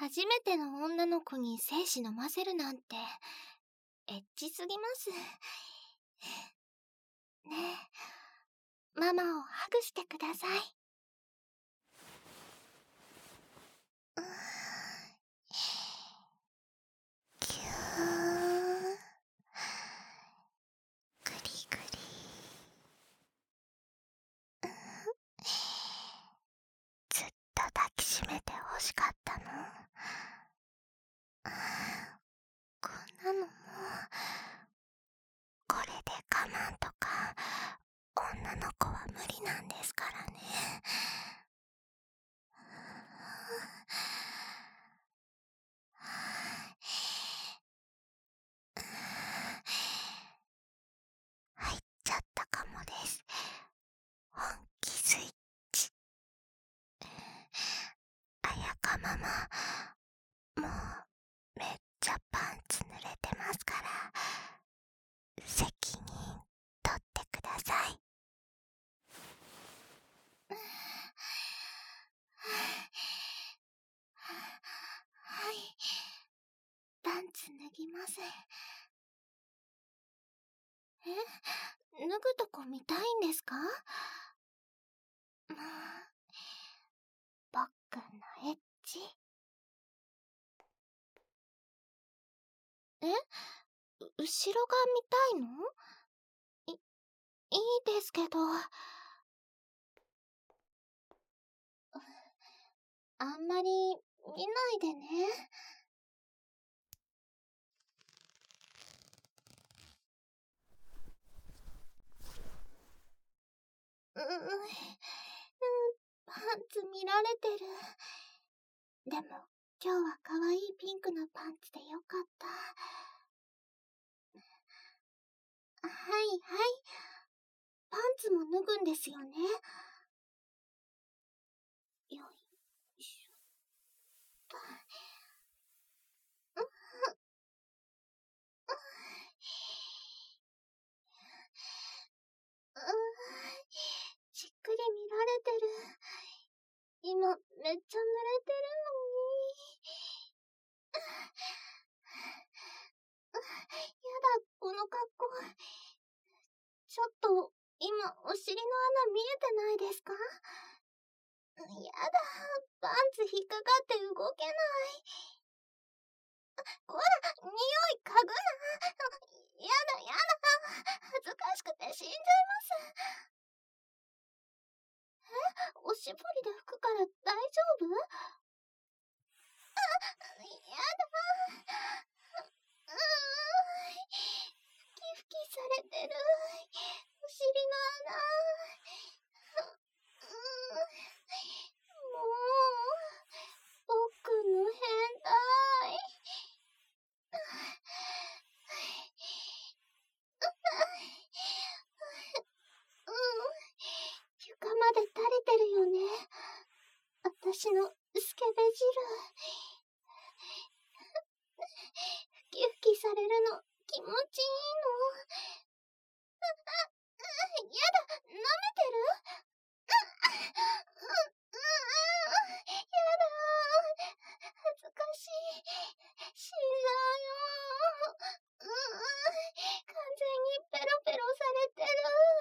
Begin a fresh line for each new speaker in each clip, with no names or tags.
初めての女の子に精子飲ませるなんて、エッチすぎます。ねえ、ママをハグしてください。キュー。グリグリ。ずっと抱きしめて欲しかったの。こんなのもこれで我慢とか女の子は無理なんですからね。入っちゃったかもです。本気スイッチ。あやかママ、もうめっちゃパンツ濡れてますから、責任取ってください。はい、パンツ脱ぎます。脱ぐとこ見たいんですか？僕のエッチ。後ろが見たいの？いいですけど。あんまり見ないでね。パンツ見られてる。でも、今日は可愛いピンクのパンツでよかった。はいはい。パンツも脱ぐんですよね。よいしょっと。じっくり見られてる。今、めっちゃ濡れてるのに。やだ、この格好。ちょっと、今、お尻の穴見えてないですか？やだ、パンツ引っかかって動けない。こら、匂い嗅ぐな。やだやだ、恥ずかしくて死んじゃいます。おしぼりで拭くから大丈夫？やだ。ふきふきされてる。お尻の穴。もう、僕の変態。床まで垂れてるよね。私のスケベ汁。ふきふきされるの気持ちいいの。やだ、舐めてる？やだ、恥ずかしい。死んじゃうよ。完全にペロペロされてる。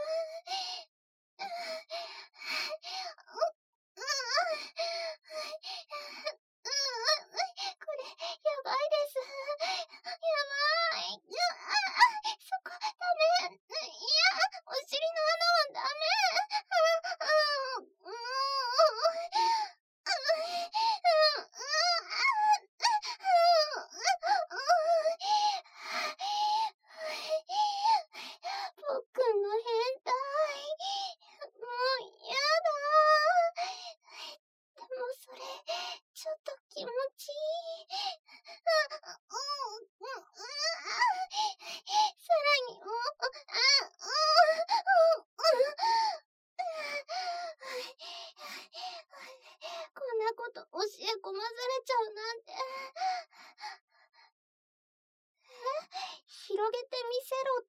これ、やばいです。やばい。そこ、ダメ。いや、お尻の穴はダメ。僕の変態。もうやだ。でもそれ、ちょっと気持ちいい。さらに、こんなこと教え込まされちゃうなんて。広げてみせろって？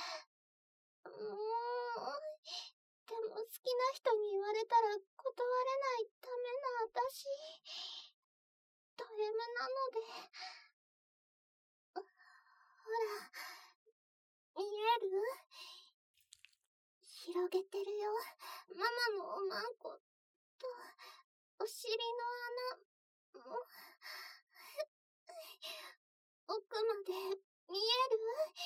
でも好きな人に言われたら断れないダメな私。大エムなので。ほら、見える？広げてるよ。ママのおまんこと、お尻の穴も、奥まで見える？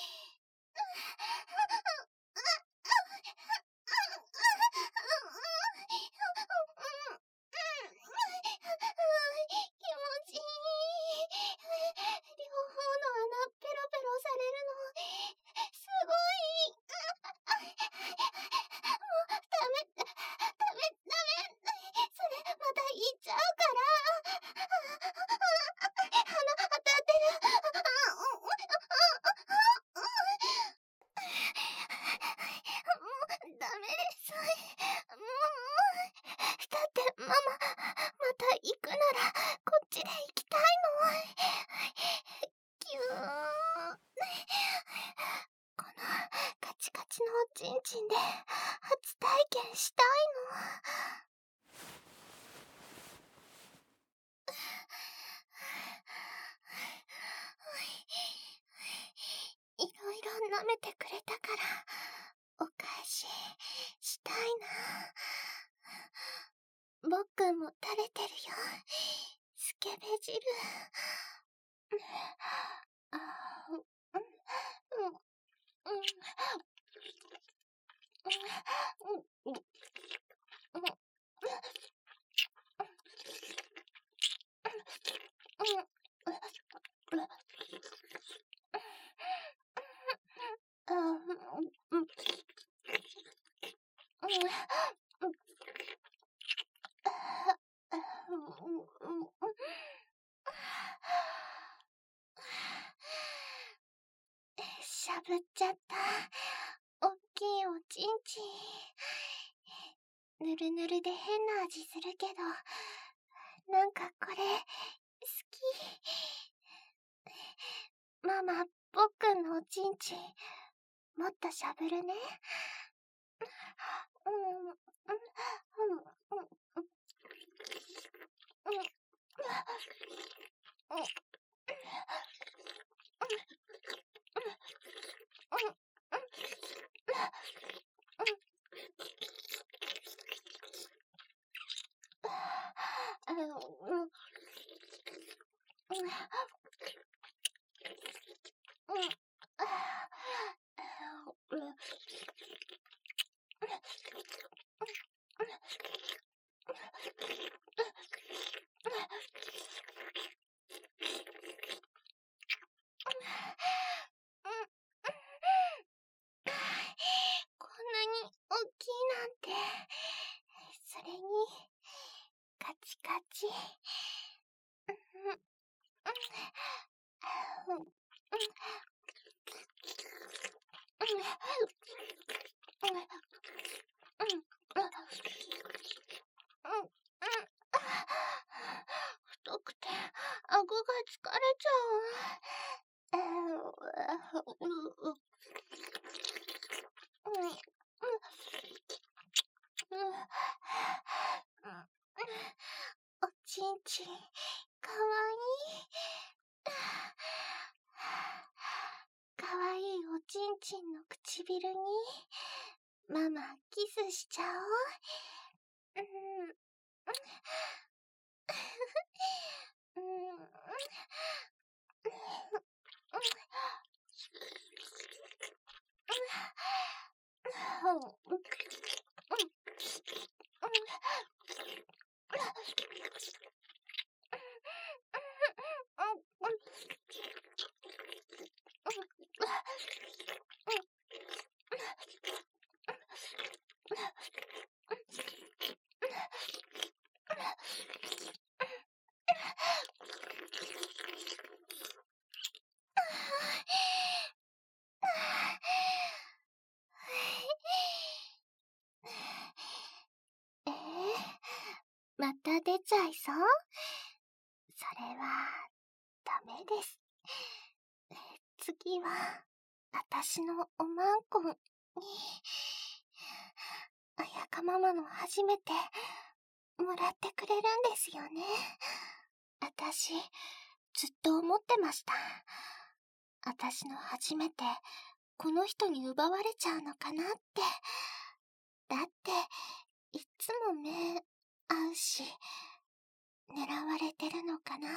気持ちいい。両方の穴ペロペロされるの、すごい。もう、ダメ。それ、また言っちゃうから。鼻当たってる。もう、ダメです。もう、だってママ、また行くなら、こっちで行きたいの。ぎゅーん。このカチカチのおちんちんで初体験したいの。いろいろ舐めてくれたから、お返ししたいな。僕も垂れてるよ。スケベ汁。しゃぶっちゃった。おっきいおちんちん。ぬるぬるで変な味するけど、なんかこれ、好き。ママ、僕のおちんちん、もっとしゃぶるね。こんなに大きいなんて。それに、カチカチ。太くて、顎が疲れちゃう。おちんちん、かわいい。かわいいおちんちんの唇に、ママ、キスしちゃおう。また出ちゃいそう？それは、ダメです。次は、私のおまんこに、あやかママの初めて、もらってくれるんですよね。 私、ずっと思ってました。私の初めて、この人に奪われちゃうのかなって。だって、いつも目合うし、狙われてるのかなって、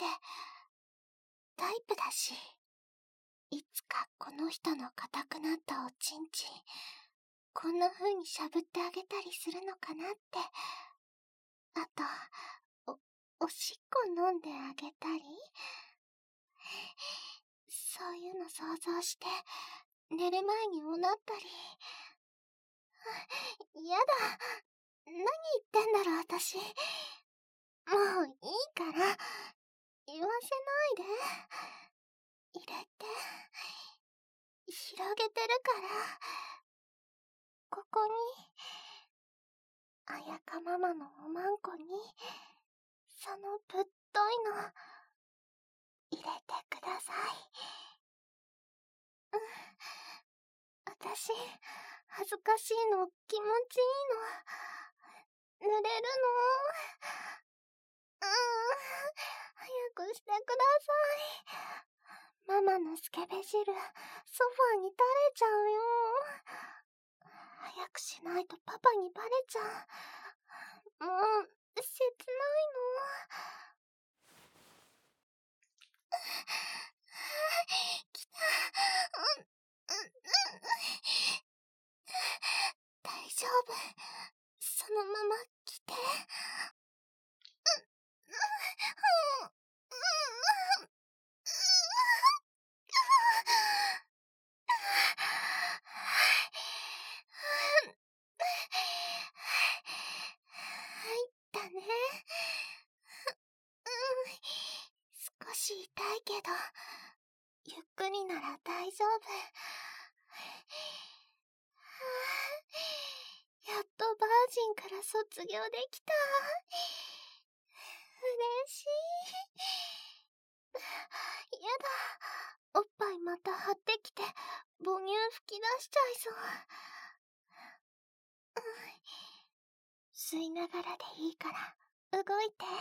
タイプだし、いつかこの人の硬くなったおちんちん、こんな風にしゃぶってあげたりするのかなって。あと、おしっこ飲んであげたり、そういうの想像して、寝る前におなったり。やだ。何言ってんだろ、私。もういいから、言わせないで。入れて。広げてるから。ここに、あやかママのおまんこに、そのぶっといの、入れてください。私、恥ずかしいの、気持ちいいの。濡れるの。早くしてください。ママのスケベ汁、ソファーに垂れちゃうよ。早くしないとパパにバレちゃう。もう、切ないの。来た。大丈夫。そのまま来て。入ったね。少し痛いけど、ゆっくりなら大丈夫。やっとバージンから卒業できた。嬉しい。やだ。おっぱいまた張ってきて、母乳吹き出しちゃいそう。吸いながらでいいから、動いて。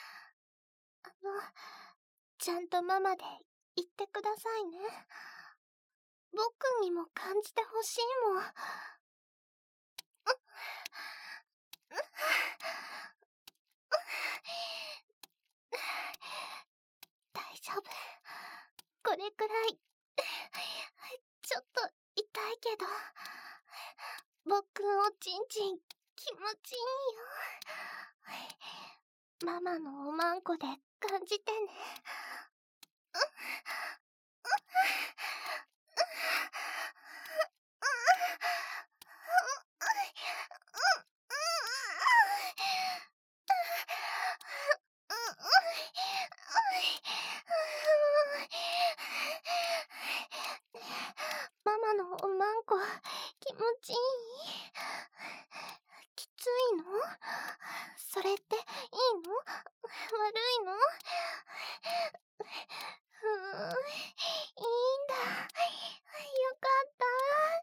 ちゃんとママで言ってくださいね。僕にも感じてほしいもん。大丈夫。これくらい。ちょっと痛いけど、僕のおちんちん気持ちいいよ。ママのおまんこで感じてね。ママのおまんこ気持ちいい？きついの？それっていいの？悪いの？いいんだ。よかった。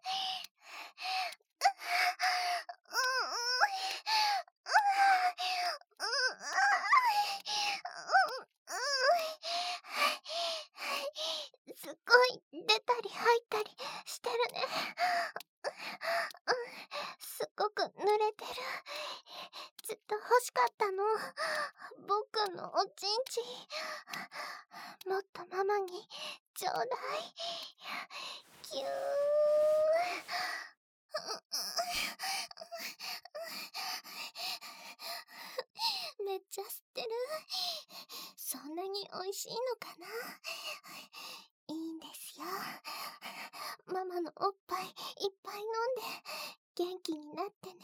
すっごい出たり入ったりしてるね。すっごく濡れてる。ずっと欲しかったの。僕のおちんちん。もっとママにちょうだい。キュー。めっちゃ吸ってる。そんなに美味しいのかな？いいんですよ。ママのおっぱいいっぱい飲んで元気になってね。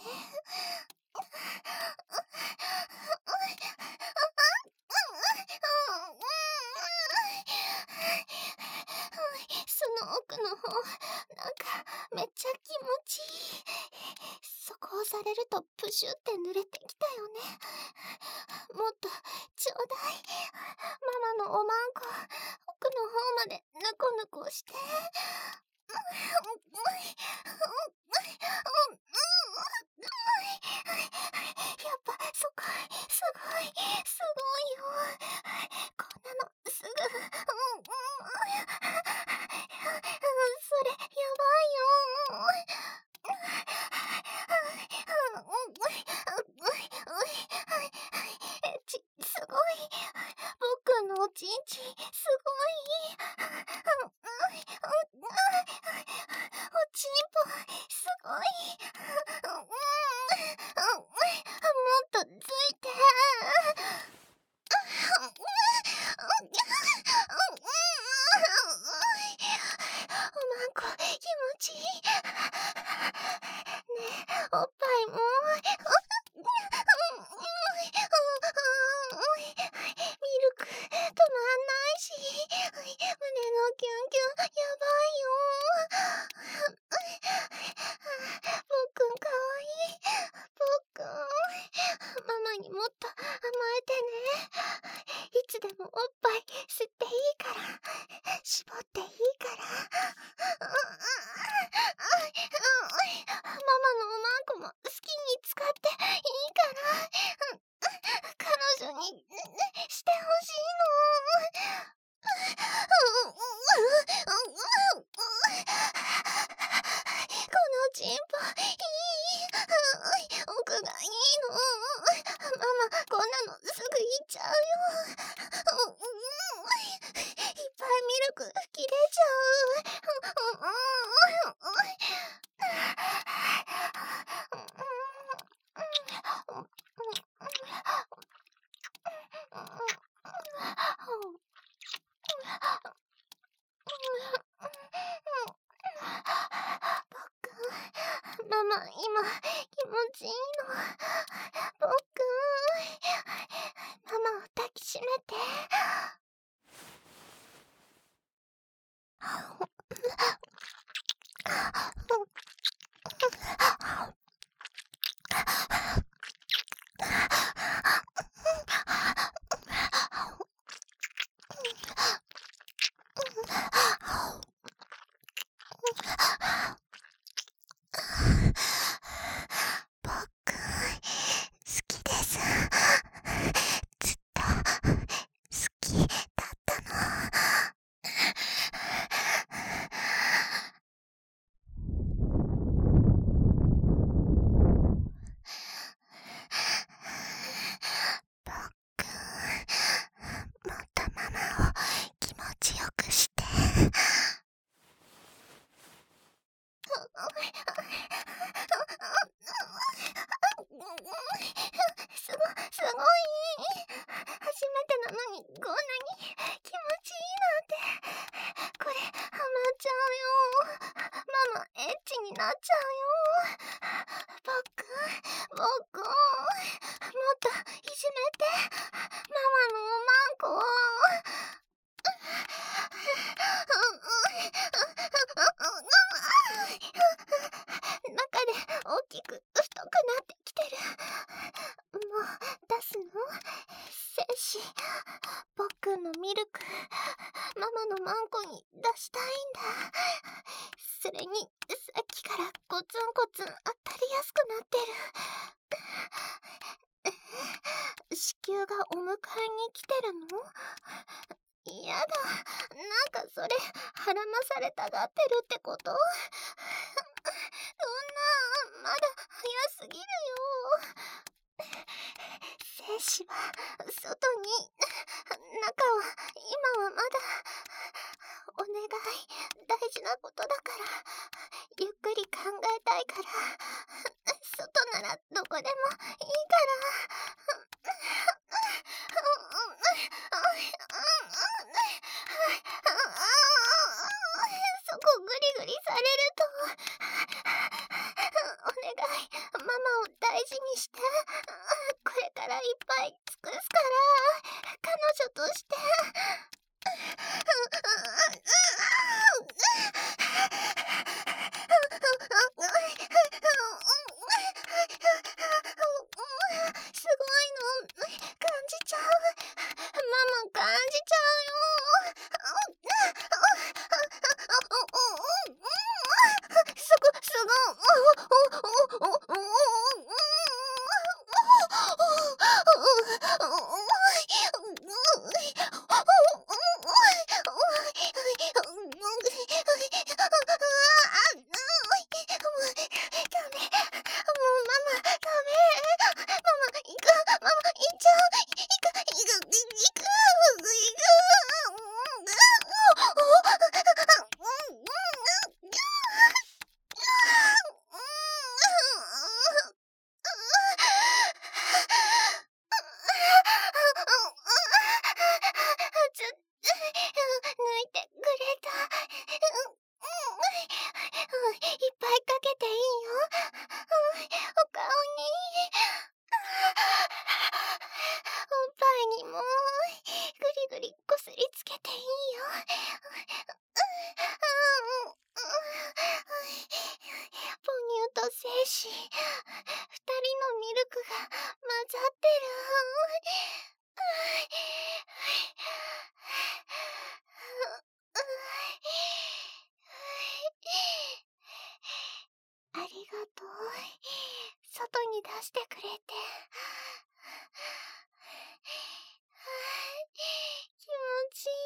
その奥の方、なんかめっちゃ気持ちいい。そこ押されるとプシュって濡れてきたよね。もっとちょうだい。ママのおまんこ、奥の方までぬこぬこして。やっぱそこ、すごいよ。 っとついて。おまんこ気持ちいい。ねえ、おっぱいもミルク止まんないし、胸のキュンキュンやばいよ。ぽっくんかわいい。ぽっくん、ママにもっと甘えてね。いつでもおっぱい吸っていいから、絞っていいから。ママのおまんこも好きに使っていいから、彼女にしてほしいの。このチンポいい。奥がいいの。ママこんなのすぐいっちゃうよ。いっぱいミルク吹き出ちゃう。ママ今気持ちいいの。ぽっくん、ママを抱きしめて。ぽっくん好きです。ずっと好きだったの。ぽっくん、もっとママを気持ちよくして。すごい。初めてなのにこんなに気持ちいいなんて。これハマっちゃうよ。ママエッチになっちゃうよ。ぽっくん、もっといじめて。ママのおまんこを。中で大きく太くなってきてる。もう出すの？精子。ぽっくんのミルクママのマンコに出したいんだ。それにさっきからコツンコツン当たりやすくなってる。子宮がお迎えに来てるの？やだ、なんかそれ孕まされたがってるってこと？そんな、まだ早すぎるよ。精子は外に、中は今はまだ。お願い、大事なことだから、ゆっくり考えたいから、外ならどこでもいいから。そこグリグリされると。お願い、ママを大事にして。これからいっぱい尽くすから、彼女として。すごいの感じちゃう。ママ感じちゃうよ。 子、二人のミルクが混ざってる。ありがとう。外に出してくれて。気持ちい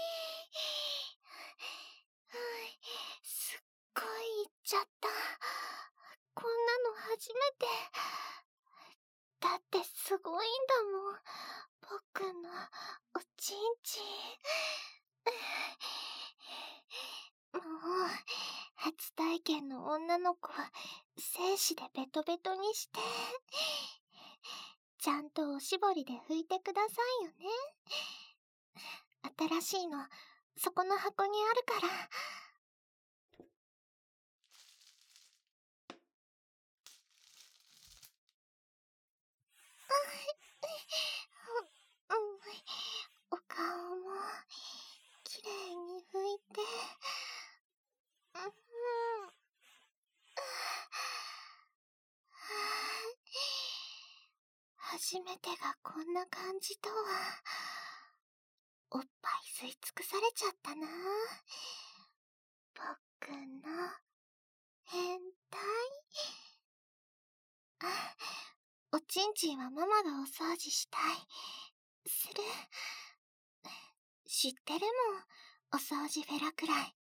い。すっごい言っちゃった。こんなの初めて。だってすごいんだもん。僕のおちんちん。もう、初体験の女の子は精子でベトベトにして、ちゃんとおしぼりで拭いてくださいよね。新しいの、そこの箱にあるから。お顔もきれいに拭いて。初めてがこんな感じとは。おっぱい吸い尽くされちゃったな。僕の変態。おちんちんはママがお掃除したい。する。知ってるもん、お掃除フェラくらい。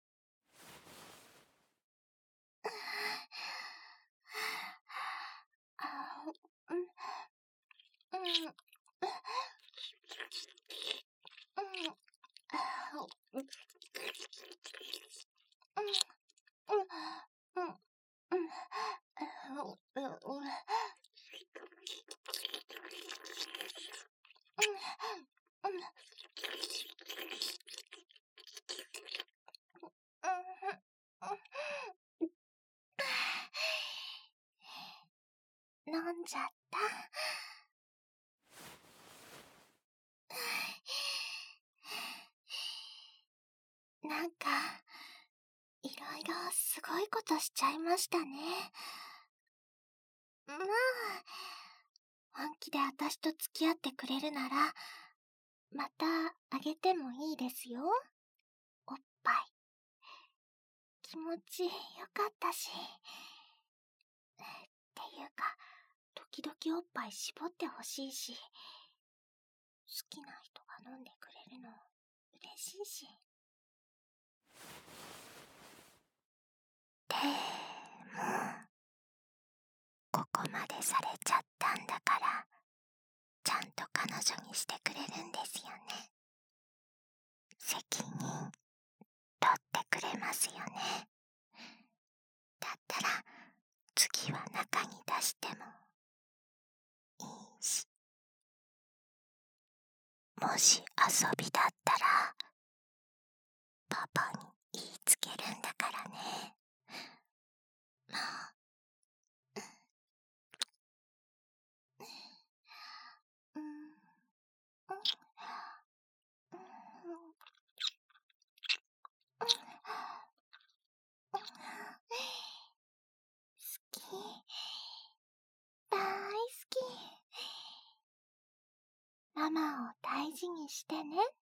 飲んじゃった。なんか、いろいろすごいことしちゃいましたね。まあ、本気で私と付き合ってくれるなら、またあげてもいいですよ。おっぱい。気持ちよかったし。っていうか、時々おっぱい絞ってほしいし、好きな人が飲んでくれるの嬉しいし。でも、ここまでされちゃったんだから、ちゃんと彼女にしてくれるんですよね。責任取ってくれますよね。だったら次は中に出してもいいし、もし遊びだったらパパに言いつけるんだからね。も好き、大好き。ママを大事にしてね。